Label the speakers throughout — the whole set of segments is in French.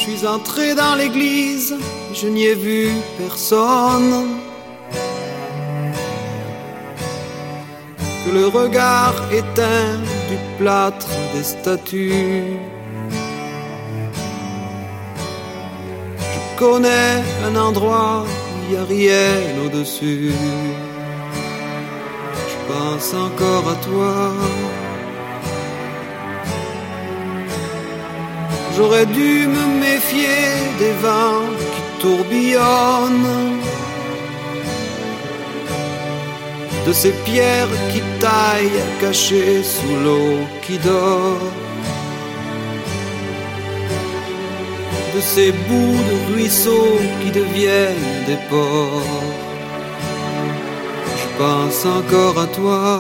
Speaker 1: suis entré dans l'église, je n'y ai vu personne que le regard éteint du plâtre des statues. Je connais un endroit où il n'y a rien au-dessus. Je pense encore à toi. J'aurais dû me méfier des vents qui tourbillonnent, de ces pierres qui taillent cachées sous l'eau qui dort, de ces bouts de ruisseaux qui deviennent des ports. Je pense encore à toi.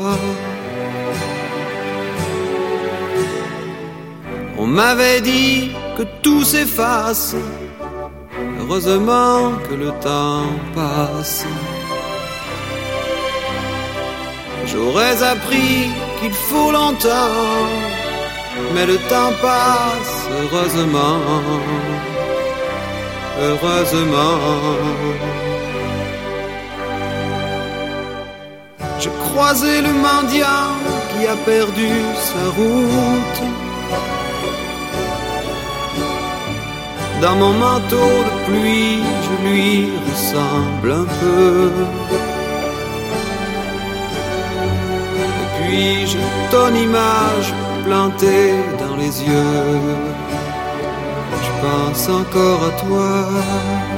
Speaker 1: On m'avait dit que tout s'efface, heureusement que le temps passe. J'aurais appris qu'il faut longtemps, mais le temps passe, heureusement, heureusement. J'ai croisé le mendiant qui a perdu sa route. Dans mon manteau de pluie, je lui ressemble un peu. Et puis j'ai ton image plantée dans les yeux. Je pense encore à toi.